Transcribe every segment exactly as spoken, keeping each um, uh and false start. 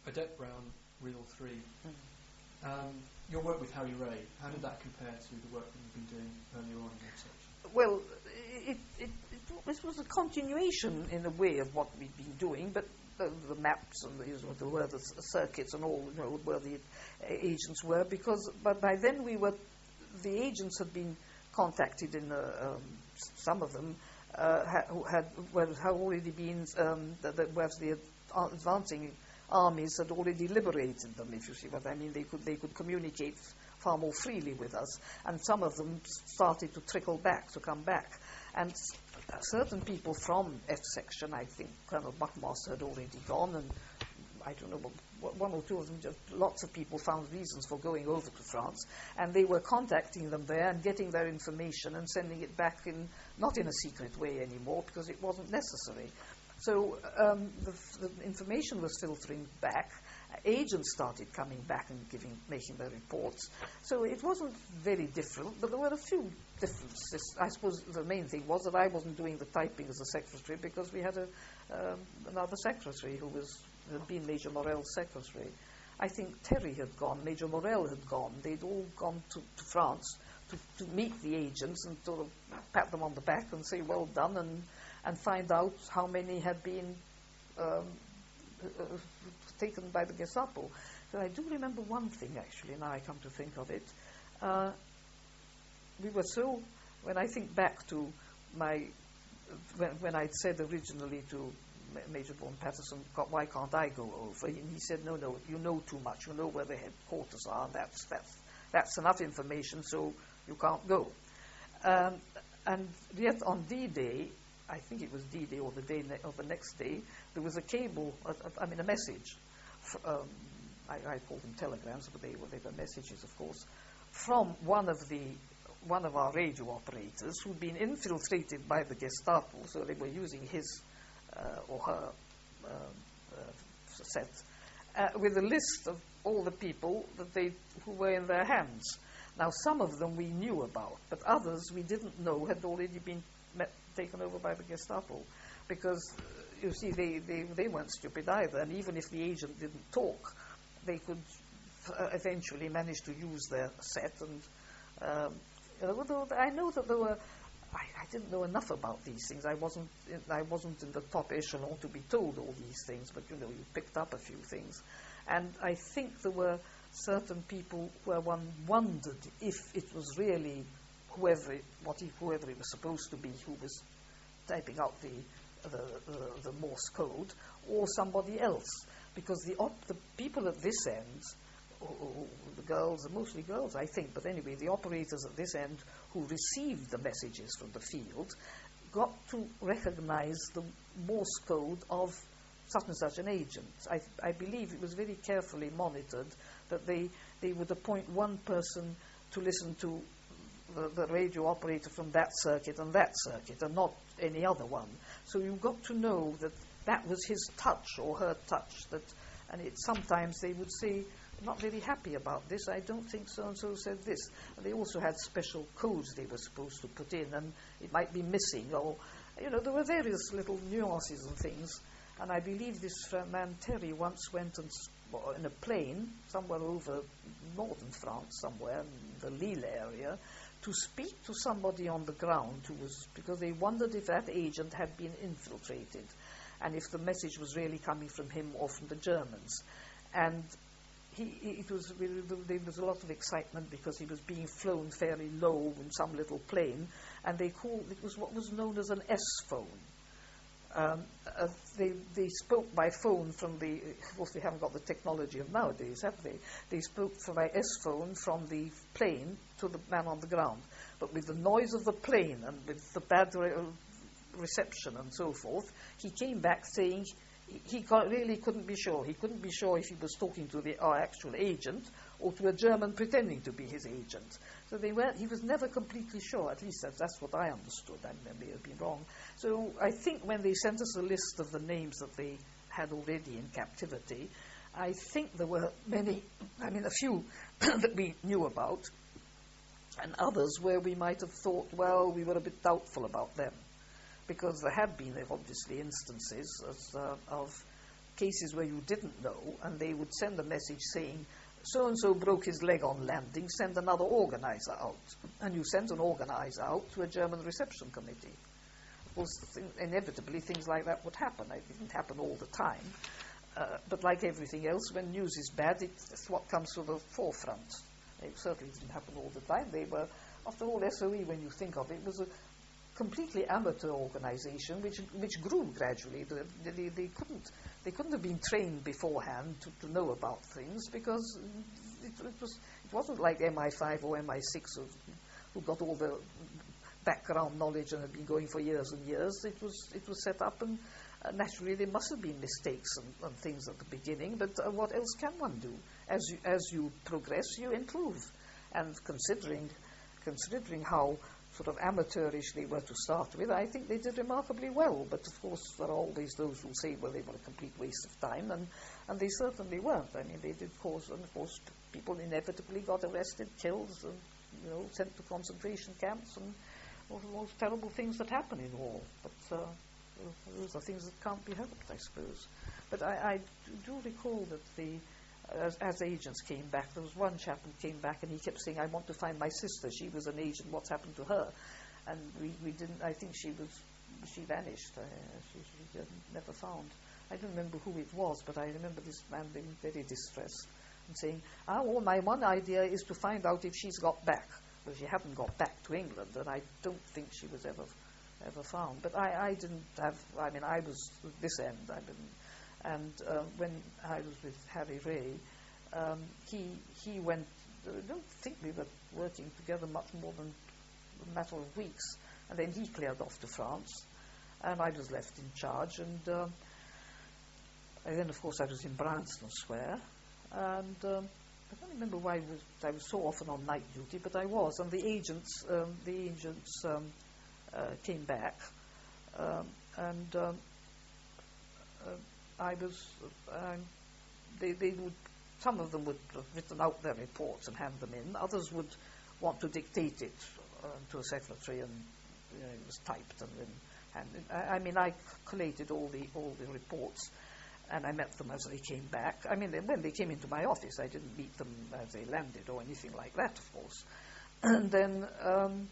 Odette Brown, Reel three. Mm. Um, your work with Harry Ray, how did that compare to the work that you've been doing earlier on in your section? Well, it, it, it, it was a continuation in a way of what we'd been doing, but the, the maps and the, you know, the, where the circuits and all, you know, where the uh, agents were, because but by then we were, the agents had been contacted in uh, um, some of them uh, ha, who had, well, had already been, um, the, the, where the advancing armies had already liberated them, if you see what I mean. They could, they could communicate far more freely with us, and some of them started to trickle back, to come back. And s- certain people from F section, I think Colonel Buckmaster had already gone, and I don't know, what, one or two of them, just lots of people found reasons for going over to France, and they were contacting them there and getting their information and sending it back in, not in a secret way anymore, because it wasn't necessary. So um, the, f- the information was filtering back. Agents started coming back and giving, making their reports. So it wasn't very different, but there were a few differences. I suppose the main thing was that I wasn't doing the typing as a secretary, because we had a, um, another secretary who was had been Major Morell's secretary. I think Terry had gone, Major Morell had gone. They'd all gone to, to France to, to meet the agents and sort of pat them on the back and say, well done, and, and find out how many had been um, uh, taken by the Gestapo. So I do remember one thing, actually, now I come to think of it. Uh, we were so, when I think back to my, when, when I'd said originally to Major Vaughan Patterson, why can't I go over? And he said, no, no, you know too much. You know where the headquarters are. That's, that's, that's enough information, so you can't go. Um, and yet on D-Day, I think it was D-Day or the day ne- or the next day, there was a cable, uh, uh, I mean a message, f- um, I, I call them telegrams, but they were, they were messages, of course, from one of the one of our radio operators who'd been infiltrated by the Gestapo, so they were using his uh, or her uh, uh, set, uh, with a list of all the people that they who were in their hands. Now, some of them we knew about, but others we didn't know had already been met, taken over by the Gestapo, because uh, you see, they, they, they weren't stupid either, and even if the agent didn't talk, they could uh, eventually manage to use their set. And um, although I know that there were, I, I didn't know enough about these things. I wasn't in, I wasn't in the top echelon to be told all these things, but you know, you picked up a few things, and I think there were certain people where one wondered if it was really whoever it, what he, whoever it was supposed to be who was typing out the the, the, the Morse code, or somebody else, because the op- the people at this end, or, or the girls, mostly girls, I think, but anyway, the operators at this end who received the messages from the field got to recognize the Morse code of such and such an agent. I, I believe it was very carefully monitored that they, they would appoint one person to listen to the, the radio operator from that circuit and that circuit, and not any other one. So you got to know that that was his touch or her touch. That, and it, sometimes they would say, I'm not very happy about this, I don't think so-and-so said this. And they also had special codes they were supposed to put in, and it might be missing, or, you know, there were various little nuances and things. And I believe this uh, man Terry once went and s- in a plane somewhere over northern France, somewhere in the Lille area, to speak to somebody on the ground who was, because they wondered if that agent had been infiltrated, and if the message was really coming from him or from the Germans. And he, it was really, there was a lot of excitement because he was being flown fairly low in some little plane, and they called it was what was known as an S phone. Um, uh, they, they spoke by phone from the, of course they haven't got the technology of nowadays, have they? They spoke by S phone from the plane to the man on the ground. But with the noise of the plane and with the bad re- reception and so forth, he came back saying he, he got, really couldn't be sure. He couldn't be sure if he was talking to the, our actual agent or to a German pretending to be his agent. So they were, he was never completely sure, at least that's, that's what I understood. I may have been wrong. So I think when they sent us a list of the names that they had already in captivity, I think there were many, I mean a few that we knew about, and others where we might have thought, well, we were a bit doubtful about them, because there had been obviously instances as, uh, of cases where you didn't know, and they would send a message saying, so-and-so broke his leg on landing, send another organizer out. And you sent an organizer out to a German reception committee. Of course, th- inevitably, things like that would happen. It didn't happen all the time. Uh, but like everything else, when news is bad, it's what comes to the forefront. It certainly didn't happen all the time. They were, after all, S O E, when you think of it, was a completely amateur organization which which grew gradually. They, they, they couldn't they couldn't have been trained beforehand to, to know about things, because it, it was it wasn't like M I five or M I six who, who got all the background knowledge and had been going for years and years. It was it was set up, and uh, naturally there must have been mistakes and, and things at the beginning. But uh, what else can one do? As you as you progress, you improve. And considering considering how sort of amateurish they were to start with, I think they did remarkably well. But of course, there are always those who say, well, they were a complete waste of time, and, and they certainly weren't. I mean, they did cause, and of course, people inevitably got arrested, killed, and, you know, sent to concentration camps, and all the most terrible things that happen in war. But uh, those are things that can't be helped, I suppose. But I, I do recall that the As, as agents came back, there was one chap who came back and he kept saying, I want to find my sister. She was an agent. What's happened to her? And we, we didn't, I think she was, she vanished. Uh, she, she never found. I don't remember who it was, but I remember this man being very distressed and saying, ah, well, my one idea is to find out if she's got back. Well, she hadn't got back to England, and I don't think she was ever ever found. But I, I didn't have, I mean, I was at this end. I didn't. And uh, when I was with Harry Ray, um, he he went. I don't think we were working together much more than a matter of weeks. And then he cleared off to France, and I was left in charge. And, uh, and then, of course, I was in Bryanston Square. And um, I don't remember why I was, I was so often on night duty, but I was. And the agents, um, the agents um, uh, came back, um, and. Um, uh, I was, uh, they, they would, some of them would have written out their reports and hand them in. Others would want to dictate it uh, to a secretary, and you know, it was typed and then handed. I, I mean, I collated all the all the reports, and I met them as they came back. I mean, they, when they came into my office, I didn't meet them as they landed or anything like that, of course. And then um,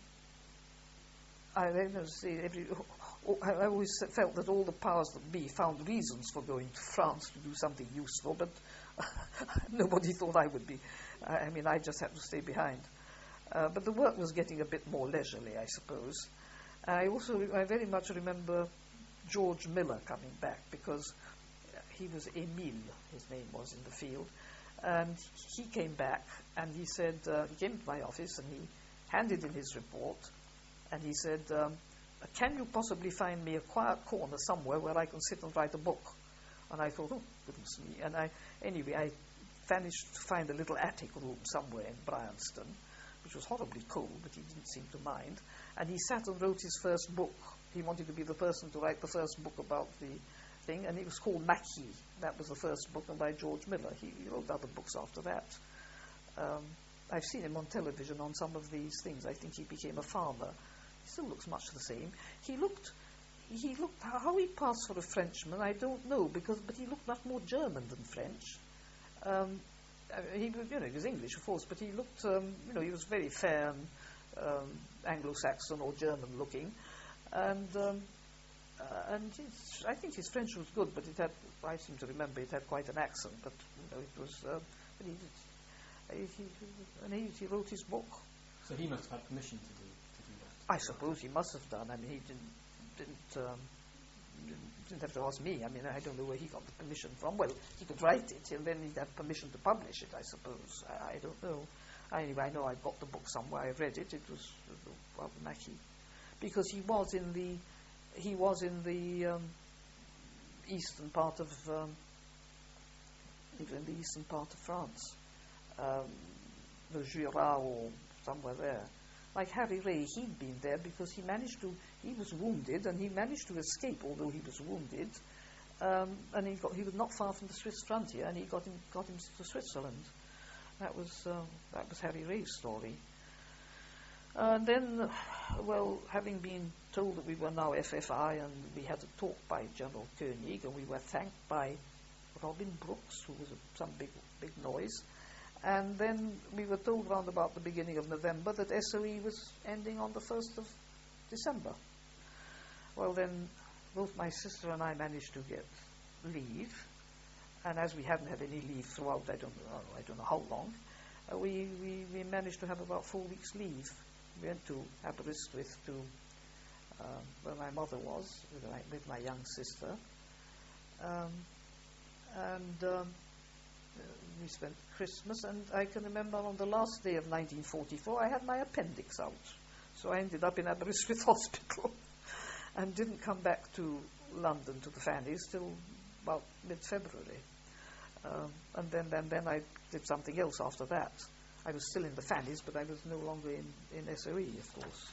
I then see every. I always felt that all the powers that be found reasons for going to France to do something useful, but nobody thought I would be. I mean, I just had to stay behind. Uh, but the work was getting a bit more leisurely, I suppose. I also, re- I very much remember George Miller coming back, because he was Emile, his name was in the field, and he came back and he said, uh, he came to my office and he handed in his report, and he said, um, can you possibly find me a quiet corner somewhere where I can sit and write a book? And I thought, oh, goodness me. And I, anyway, I managed to find a little attic room somewhere in Bryanston, which was horribly cold, but he didn't seem to mind. And he sat and wrote his first book. He wanted to be the person to write the first book about the thing, and it was called Mackie. That was the first book, and by George Miller. He, he wrote other books after that. Um, I've seen him on television on some of these things. I think he became a farmer. He still looks much the same. He looked, he looked, how he passed for a Frenchman, I don't know, because, but he looked much more German than French. Um, uh, he, you know, he was English, of course, but he looked, um, you know, he was very fair and um, Anglo-Saxon or German looking, and um, uh, and his, I think his French was good, but it had, I seem to remember, it had quite an accent, but you know, it was, uh, but he, he, he, and he, he wrote his book. So he must have had permission to do. I suppose he must have done. I mean, he didn't didn't, um, didn't didn't have to ask me. I mean, I don't know where he got the permission from. Well, he could write it, and then he'd have permission to publish it, I suppose. I, I don't know. Anyway, I know I got the book somewhere. I read it. It was uh, Mackie, because he was in the he was in the um, eastern part of um, in the eastern part of France, um, the Jura or somewhere there. Like Harry Ray, he'd been there because he managed to, he was wounded and he managed to escape, although he was wounded, um, and he got, he was not far from the Swiss frontier, and he got him, got him to Switzerland. That was, uh, that was Harry Ray's story. And then, well, having been told that we were now F F I and we had a talk by General Koenig, and we were thanked by Robin Brooks, who was a, some big, big noise. And then we were told round about the beginning of November that S O E was ending on the first of December. Well, then both my sister and I managed to get leave, and as we hadn't had any leave throughout, I don't know, I don't know how long, uh, we, we, we managed to have about four weeks leave. We went to Aberystwyth to uh, where my mother was with my, with my young sister, um, and um, uh, we spent Christmas. And I can remember on the last day of nineteen forty-four, I had my appendix out, so I ended up in Aberystwyth Hospital. And didn't come back to London, to the Fannies, till about mid-February. Um, and then, then, then I did something else after that. I was still in the Fannies, but I was no longer in, in S O E, of course.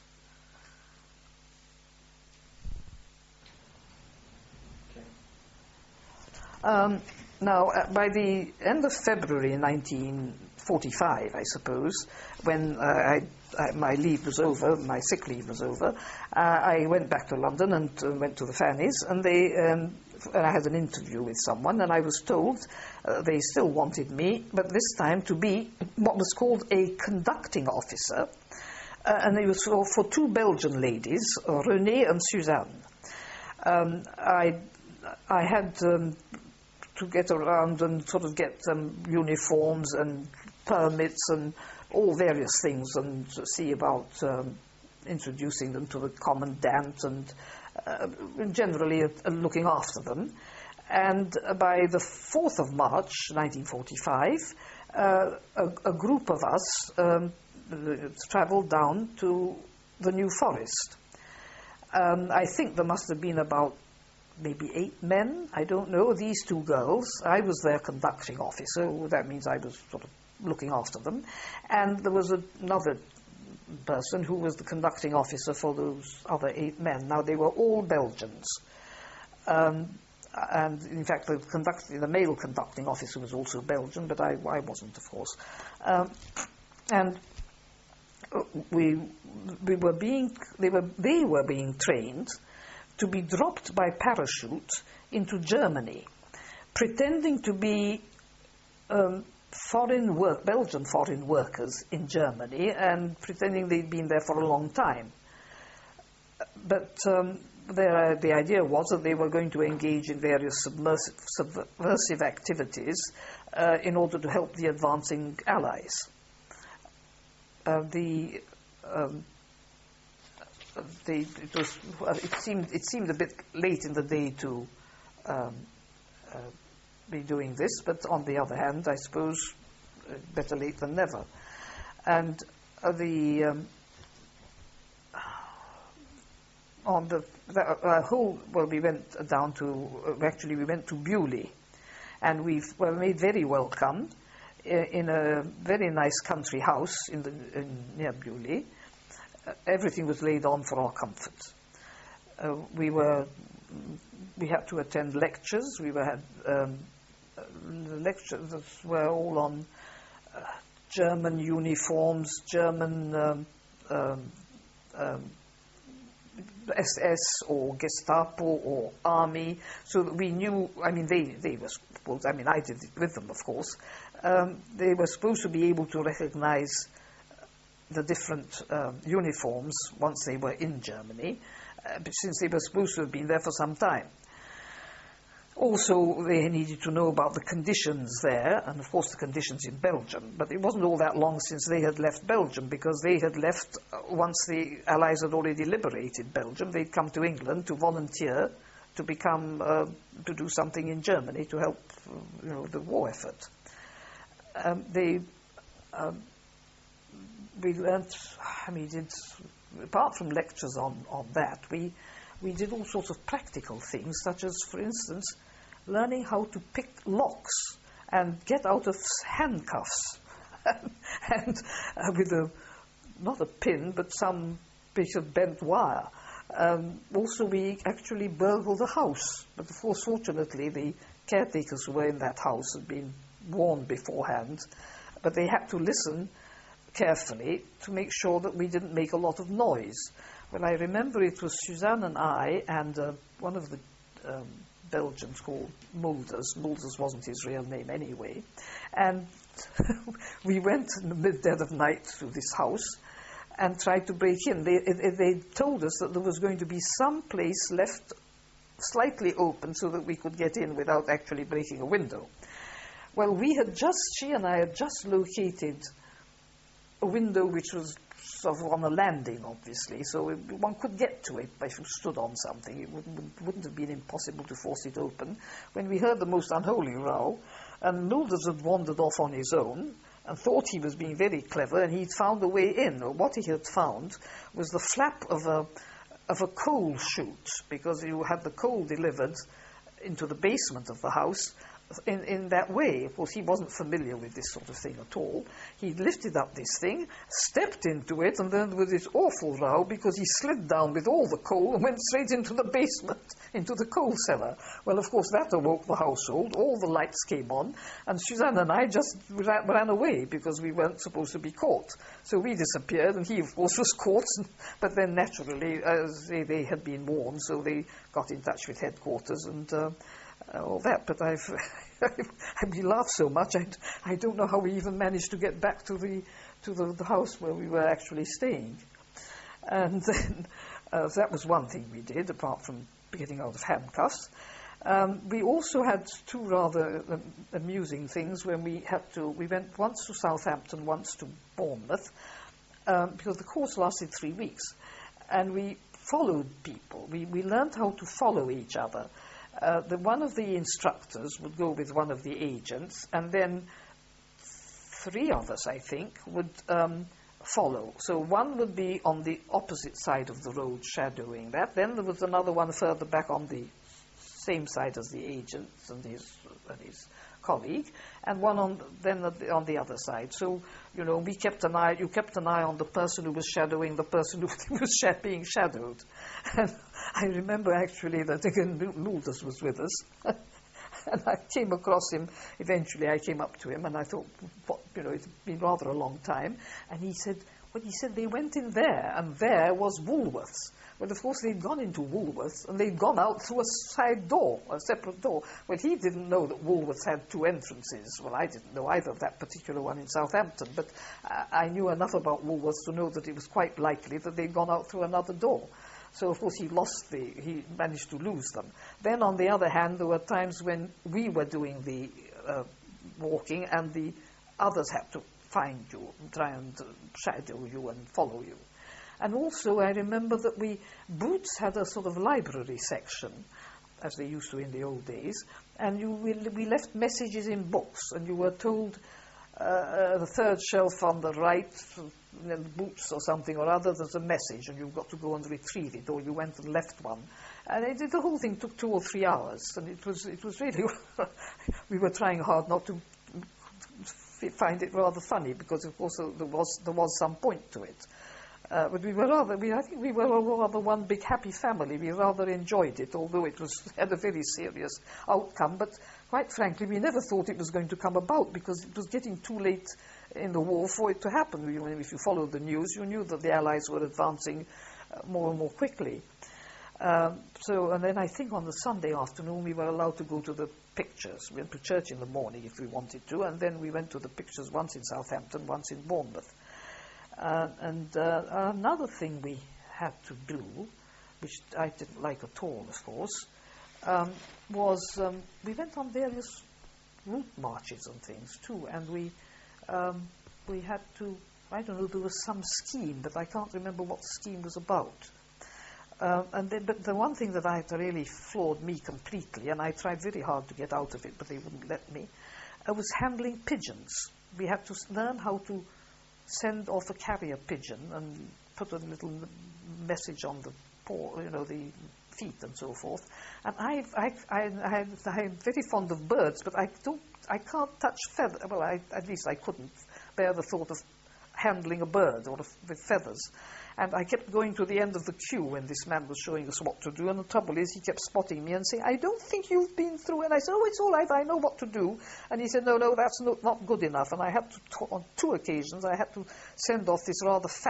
Okay. Um, now, uh, by the end of February nineteen forty-five, I suppose, when uh, I Uh, my leave was over, my sick leave was over, uh, I went back to London and uh, went to the Fannies, and they, um, and I had an interview with someone, and I was told uh, they still wanted me, but this time to be what was called a conducting officer, uh, and it was for, for two Belgian ladies, uh, Renée and Suzanne. Um, I, I had um, to get around and sort of get um, uniforms and permits and all various things, and see about um, introducing them to the commandant and uh, generally uh, looking after them. And by the fourth of March nineteen forty-five, uh, a, a group of us um, travelled down to the New Forest. Um, I think there must have been about maybe eight men, I don't know, these two girls. I was their conducting officer, that means I was sort of looking after them, and there was a, another person who was the conducting officer for those other eight men. Now, they were all Belgians, um, and in fact the, conduct, the male conducting officer was also Belgian, but I, I wasn't, of course. Um, and we we were being they were they were being trained to be dropped by parachute into Germany, pretending to be um, foreign work, Belgian foreign workers in Germany, and pretending they'd been there for a long time. But um, their, the idea was that they were going to engage in various submersive, subversive activities uh, in order to help the advancing Allies. Uh, the, um, the it was well, it seemed it seemed a bit late in the day to um, uh, be doing this, but on the other hand, I suppose uh, better late than never. And uh, the um, on the, the uh, whole well, we went down to uh, actually we went to Beaulieu, and we were made very welcome in, in a very nice country house in the in, near Beaulieu. Uh, everything was laid on for our comfort. Uh, we were we had to attend lectures. We were had um, the lectures were all on uh, German uniforms, German um, um, um, S S or Gestapo or Army, so that we knew. I mean, they they were supposed. I mean, I did it with them, of course. Um, they were supposed to be able to recognize the different um, uniforms once they were in Germany, uh, since they were supposed to have been there for some time. Also, they needed to know about the conditions there, and of course the conditions in Belgium. But it wasn't all that long since they had left Belgium, because they had left uh, once the Allies had already liberated Belgium. They'd come to England to volunteer to become, uh, to do something in Germany to help, uh, you know, the war effort. Um, they, um, we learnt, I mean, did, apart from lectures on, on that, we we did all sorts of practical things, such as, for instance, learning how to pick locks and get out of handcuffs, and uh, with a, not a pin, but some piece of bent wire. Um, also, we actually burgled the house, but of course, fortunately, the caretakers who were in that house had been warned beforehand, but they had to listen carefully to make sure that we didn't make a lot of noise. Well, I remember it was Suzanne and I and uh, one of the um, Belgians called Mulders. Mulders wasn't his real name anyway. And we went in the mid-dead of night to this house and tried to break in. They, they, they told us that there was going to be some place left slightly open so that we could get in without actually breaking a window. Well, we had just, she and I had just located a window which was sort of on a landing, obviously, so it, one could get to it if you stood on something. It wouldn't, wouldn't have been impossible to force it open. When we heard the most unholy row, and Mulders had wandered off on his own and thought he was being very clever, and he'd found a way in. What he had found was the flap of a of a coal chute, because you had the coal delivered into the basement of the house in, in that way. Of course, he wasn't familiar with this sort of thing at all. He lifted up this thing, stepped into it, and then there was this awful row because he slid down with all the coal and went straight into the basement, into the coal cellar. Well, of course, that awoke the household. All the lights came on, and Suzanne and I just ran, ran away because we weren't supposed to be caught. So we disappeared, and he, of course, was caught. But then, naturally, as they, they had been warned, so they got in touch with headquarters and uh, all that. But I've, we laughed so much, I, I don't know how we even managed to get back to the to the, the house where we were actually staying. And then uh, that was one thing we did, apart from getting out of handcuffs. Um, we also had two rather um, amusing things when we had to, we went once to Southampton, once to Bournemouth, um, because the course lasted three weeks. And we followed people. We, we learned how to follow each other. Uh, the, one of the instructors would go with one of the agents, and then three of us, I think, would um, follow. So one would be on the opposite side of the road shadowing that. Then there was another one further back on the same side as the agent and his, and his colleague, and one on then on the other side. So, you know, we kept an eye, you kept an eye on the person who was shadowing the person who was sh- being shadowed. And I remember actually that again Mulders was with us. And I came across him, eventually I came up to him and I thought, what, you know, it's been rather a long time. And he said, well, he said they went in there, and there was Woolworths. Well, of course, they'd gone into Woolworths, and they'd gone out through a side door, a separate door. Well, he didn't know that Woolworths had two entrances. Well, I didn't know either of that particular one in Southampton, but uh, I knew enough about Woolworths to know that it was quite likely that they'd gone out through another door. So, of course, he lost the, he managed to lose them. Then, on the other hand, there were times when we were doing the uh, walking, and the others had to find you, and try and uh, shadow you and follow you. And also, I remember that we, Boots had a sort of library section, as they used to in the old days, and you, we, we left messages in books, and you were told uh, uh, the third shelf on the right, in Boots or something or other, there's a message, and you've got to go and retrieve it, or you went and left one. And it, the whole thing took two or three hours, and it was, it was really, we were trying hard not to find it rather funny, because of course there was, there was some point to it. Uh, but we were rather, we, I think we were rather one big happy family. We rather enjoyed it, although it was had a very serious outcome. But quite frankly, we never thought it was going to come about, because it was getting too late in the war for it to happen. You know, if you followed the news, you knew that the Allies were advancing uh, more and more quickly. Um, so, and then I think on the Sunday afternoon we were allowed to go to the pictures. We went to church in the morning if we wanted to, and then we went to the pictures once in Southampton, once in Bournemouth. Uh, and uh, another thing we had to do, which I didn't like at all, of course, um, was um, we went on various route marches and things too, and we um, we had to, I don't know, there was some scheme, but I can't remember what the scheme was about. Uh, and then, but the one thing that I had really floored me completely, and I tried very hard to get out of it, but they wouldn't let me, uh, was handling pigeons. We had to learn how to send off a carrier pigeon and put a little message on the paw, you know, the feet and so forth. And I, I, I, I, I'm very fond of birds, but I don't, I can't touch feather. Well, I, at least I couldn't bear the thought of handling a bird or with feathers. And I kept going to the end of the queue when this man was showing us what to do. And the trouble is, he kept spotting me and saying, I don't think you've been through. And I said, oh, it's all right, I know what to do. And he said, no, no, that's not, not good enough. And I had to, t- on two occasions, I had to send off this rather fat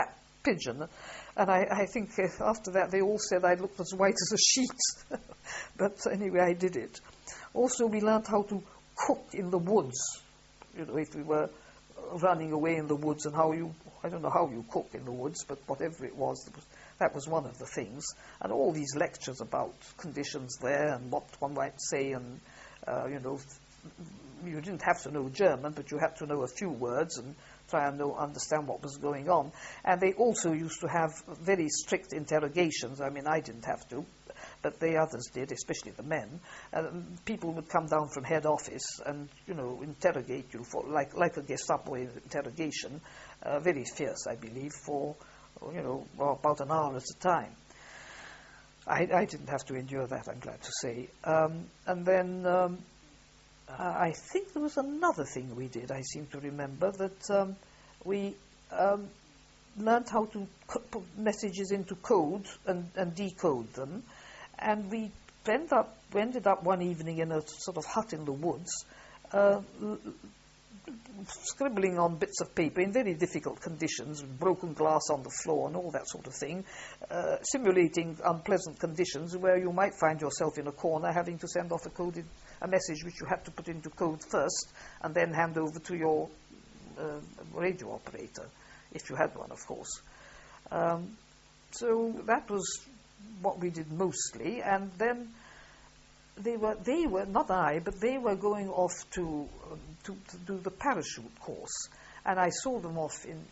pigeon. And I, I think uh, after that they all said I looked as white as a sheet. But anyway, I did it. Also, we learned how to cook in the woods. You know, if we were running away in the woods, and how you, I don't know how you cook in the woods, but whatever it was, it was that was one of the things. And all these lectures about conditions there and what one might say, and, uh, you know, you didn't have to know German, but you had to know a few words and try and know, understand what was going on. And they also used to have very strict interrogations. I mean, I didn't have to, but the others did, especially the men. And people would come down from head office and, you know, interrogate you for like like a Gestapo interrogation, uh, very fierce, I believe, for, you know, about an hour at a time. I, I didn't have to endure that, I'm glad to say. Um, and then um, uh, I think there was another thing we did, I seem to remember, that um, we um, learned how to co- put messages into code and, and decode them. And we ended up, we ended up one evening in a sort of hut in the woods, uh, l- scribbling on bits of paper in very difficult conditions, with broken glass on the floor and all that sort of thing, uh, simulating unpleasant conditions where you might find yourself in a corner having to send off a coded a message which you had to put into code first and then hand over to your uh, radio operator, if you had one, of course. Um, so that was what we did mostly, and then they were, they were, not I, but they were going off to, um, to, to do the parachute course, and I saw them off in...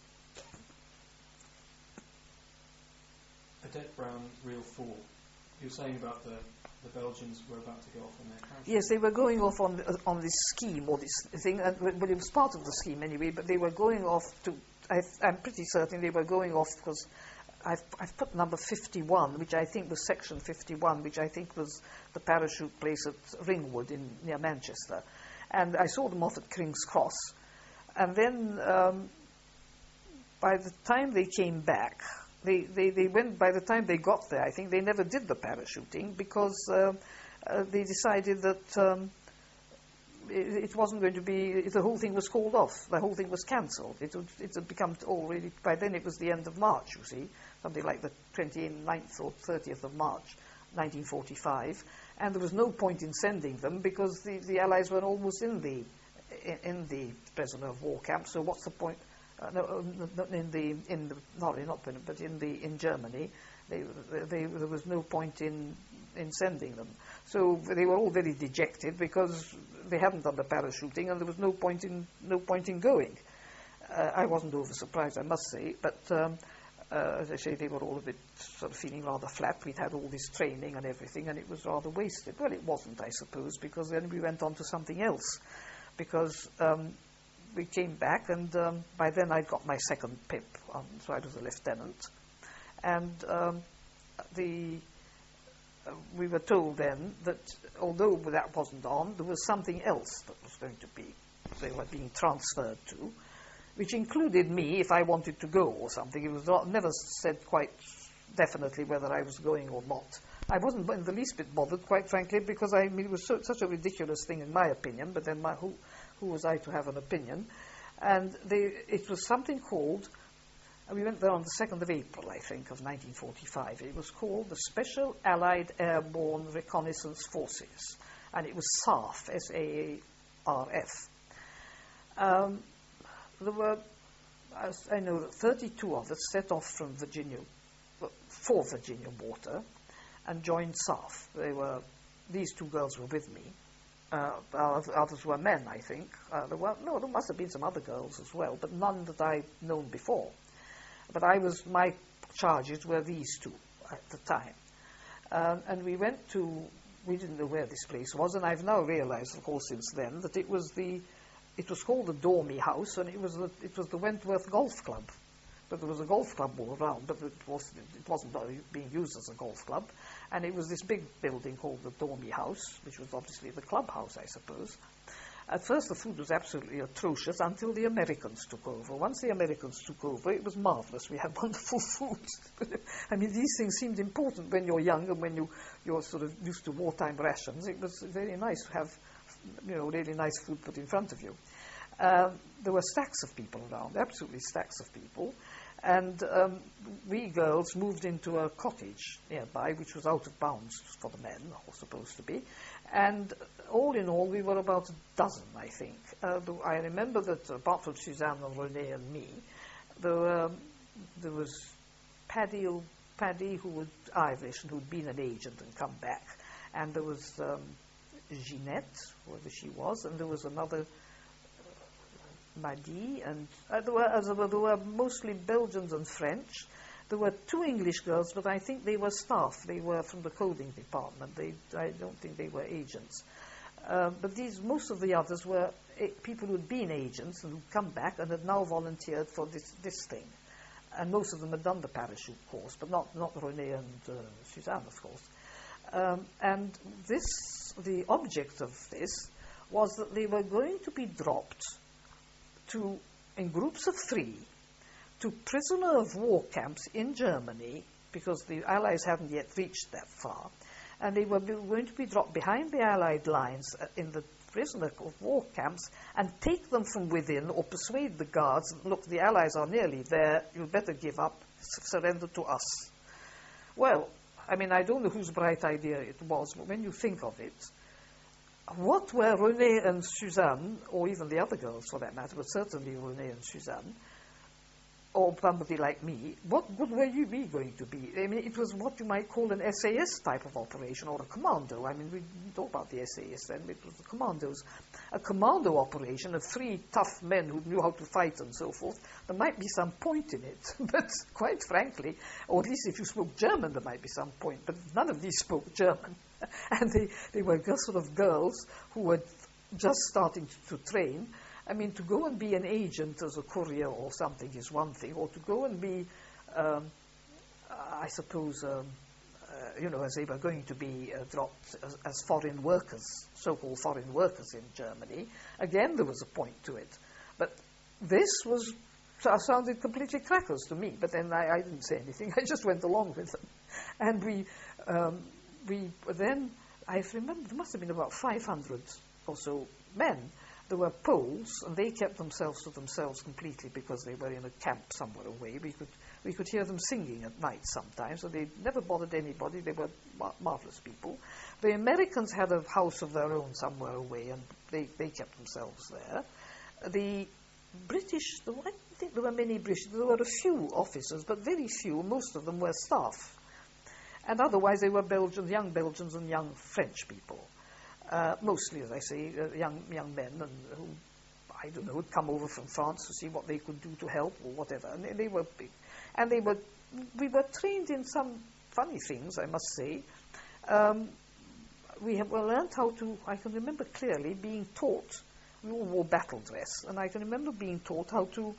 Odette Brown, Reel four. You were saying about the, the Belgians were about to go off on their parachute. Yes, they were going off on, uh, on this scheme, or this thing, and, but it was part of the scheme anyway, but they were going off to... I, I'm pretty certain they were going off because... I've, I've put number fifty-one, which I think was section fifty-one, which I think was the parachute place at Ringwood in near Manchester. And I saw them off at King's Cross. And then um, by the time they came back, they, they, they went, by the time they got there, I think they never did the parachuting because uh, uh, they decided that um, it, it wasn't going to be, the whole thing was called off. The whole thing was cancelled. It, would, it had become already, by then it was the end of March, you see. Something like the twenty-ninth or thirtieth of March, nineteen forty-five, and there was no point in sending them because the, the Allies were almost in the in, in the prisoner of war camp. So what's the point? Uh, no, not in the in the not not but in the in Germany, they, they, there was no point in in sending them. So they were all very dejected because they hadn't done the parachuting, and there was no point in no point in going. Uh, I wasn't over surprised, I must say, but. Um, Uh, as I say, they were all a bit sort of feeling rather flat. We'd had all this training and everything, and it was rather wasted. Well, it wasn't, I suppose, because then we went on to something else. Because um, we came back, and um, by then I'd got my second P I P, um, so I was a lieutenant. And um, the uh, we were told then that although that wasn't on, there was something else that was going to be, they were being transferred to, which included me if I wanted to go or something. It was not, never said quite definitely whether I was going or not. I wasn't in the least bit bothered, quite frankly, because I mean, it was so, such a ridiculous thing in my opinion, but then my, who, who was I to have an opinion? And they, it was something called, we went there on the second of April, I think, of nineteen forty-five. It was called the Special Allied Airborne Reconnaissance Forces, and it was S A R F, S A A R F. Um, There were, as I know, that thirty-two of us set off from Virginia, for Virginia Water, and joined S A R F. They were, these two girls were with me. Uh, others were men, I think. Uh, there were, no, there must have been some other girls as well, but none that I'd known before. But I was, my charges were these two at the time. Um, and we went to, we didn't know where this place was, and I've now realized, of course, since then, that it was the It was called the Dormy House, and it was the, it was the Wentworth Golf Club. But there was a golf club all around, but it, was, it wasn't being used as a golf club. And it was this big building called the Dormy House, which was obviously the clubhouse, I suppose. At first, the food was absolutely atrocious until the Americans took over. Once the Americans took over, it was marvellous. We had wonderful food. I mean, these things seemed important when you're young and when you, you're sort of used to wartime rations. It was very nice to have, you know, really nice food put in front of you. Um, there were stacks of people around, absolutely stacks of people. And um, we girls moved into a cottage nearby, which was out of bounds for the men, or supposed to be. And all in all, we were about a dozen, I think. Uh, I remember that apart from Suzanne and Renee and me, there, were, there was Paddy, Paddy, who was Irish and who'd been an agent and come back. And there was um, Jeanette, whoever she was, and there was another Maddy, and uh, there, were, as there, were, there were mostly Belgians and French. There were two English girls, but I think they were staff. They were from the clothing department. They, I don't think they were agents. Uh, but these, most of the others were a- people who'd been agents and who'd come back and had now volunteered for this, this thing. And most of them had done the parachute course, but not, not Renee and uh, Suzanne, of course. Um, and this, the object of this was that they were going to be dropped to, in groups of three, to prisoner of war camps in Germany, because the Allies hadn't yet reached that far, and they were be- going to be dropped behind the Allied lines uh, in the prisoner of war camps and take them from within or persuade the guards, look, the Allies are nearly there, you'd better give up, s- surrender to us. Well, I mean, I don't know whose bright idea it was, but when you think of it, what were Renee and Suzanne, or even the other girls for that matter, but certainly Renee and Suzanne, or somebody like me, what good were you we going to be? I mean, it was what you might call an S A S type of operation, or a commando. I mean, we didn't talk about the S A S then, it was the commandos. A commando operation of three tough men who knew how to fight and so forth. There might be some point in it, but quite frankly, or at least if you spoke German, there might be some point, but none of these spoke German. And they, they were just sort of girls who were just starting to, to train. I mean, to go and be an agent as a courier or something is one thing, or to go and be, um, I suppose, um, uh, you know, as they were going to be uh, dropped as, as foreign workers, so-called foreign workers in Germany. Again, there was a point to it. But this was sounded completely crackers to me, but then I, I didn't say anything. I just went along with them. And we, um, we then, I remember, there must have been about five hundred or so men. There were Poles, and they kept themselves to themselves completely because they were in a camp somewhere away. We could we could hear them singing at night sometimes, and they never bothered anybody. They were mar- marvelous people. The Americans had a house of their own somewhere away, and they, they kept themselves there. The British, I don't think there were many British. There were a few officers, but very few. Most of them were staff. And otherwise they were Belgians, young Belgians and young French people. Uh, mostly, as I say, uh, young young men and who, I don't know, had come over from France to see what they could do to help or whatever. And they, they were big. And they were, we were trained in some funny things, I must say. Um, we have well, learned how to, I can remember clearly being taught, we all wore battle dress, and I can remember being taught how to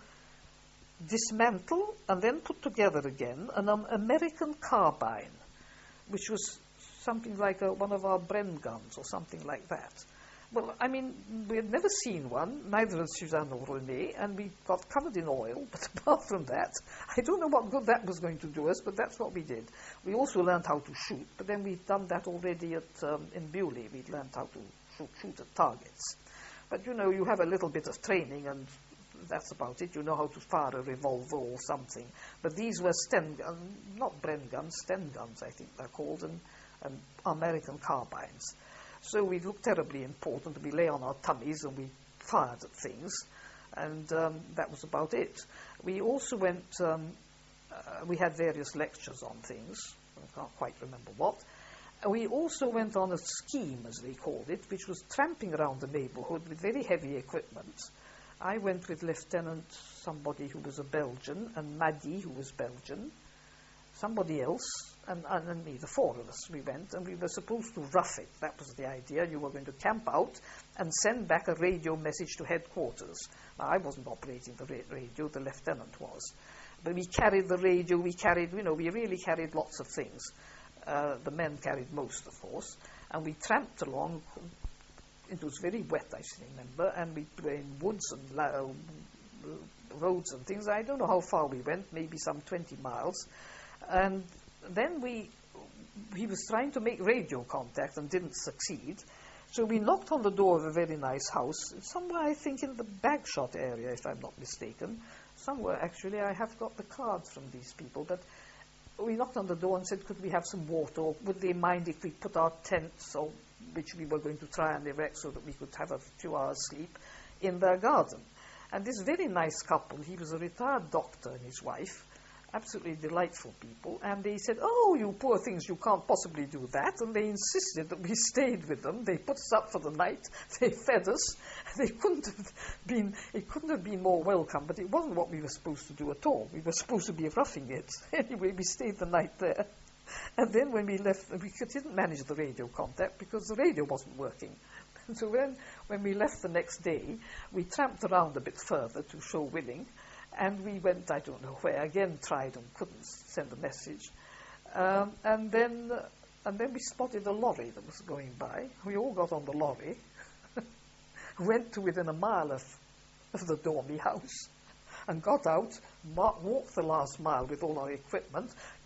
dismantle and then put together again an um, American carbine, which was something like a, one of our Bren guns or something like that. Well, I mean, we had never seen one, neither had Suzanne or Renee, and we got covered in oil, but apart from that, I don't know what good that was going to do us, but that's what we did. We also learned how to shoot, but then we'd done that already at um, in Bewley. We'd learned how to shoot, shoot at targets. But, you know, you have a little bit of training, and that's about it. You know how to fire a revolver or something. But these were Sten guns, not Bren guns, Sten guns, I think they're called, and and American carbines. So we looked terribly important. We lay on our tummies and we fired at things, and um, that was about it. We also went, um, uh, we had various lectures on things, I can't quite remember what. And we also went on a scheme, as they called it, which was tramping around the neighbourhood with very heavy equipment. I went with Lieutenant somebody who was a Belgian, and Maddy, who was Belgian, somebody else, and, and, and me, the four of us, we went, and we were supposed to rough it. That was the idea. You were going to camp out and send back a radio message to headquarters. Now, I wasn't operating the ra- radio, the lieutenant was. But we carried the radio, we carried, you know, we really carried lots of things. Uh, the men carried most, of course, and we tramped along. It was very wet, I still remember, and we were in woods and la- roads and things. I don't know how far we went, maybe some twenty miles. And then we, he was trying to make radio contact and didn't succeed. So we knocked on the door of a very nice house, somewhere I think in the Bagshot area, if I'm not mistaken. somewhere actually I have got the cards from these people, but we knocked on the door and said, could we have some water, or would they mind if we put our tents, or, which we were going to try and erect so that we could have a few hours sleep, in their garden. And this very nice couple, he was a retired doctor and his wife, absolutely delightful people, and they said, oh, you poor things, you can't possibly do that, and they insisted that we stayed with them. They put us up for the night, they fed us. They couldn't have been, it couldn't have been more welcome, but it wasn't what we were supposed to do at all. We were supposed to be roughing it. Anyway, we stayed the night there, and then when we left, we didn't manage the radio contact because the radio wasn't working. So when, when we left the next day, we tramped around a bit further to Show Willing, and we went, I don't know where, again tried and couldn't send a message. Um, and then uh, and then we spotted a lorry that was going by. We all got on the lorry, went to within a mile of, of the Dormy house, and got out, ma- walked the last mile with all our equipment,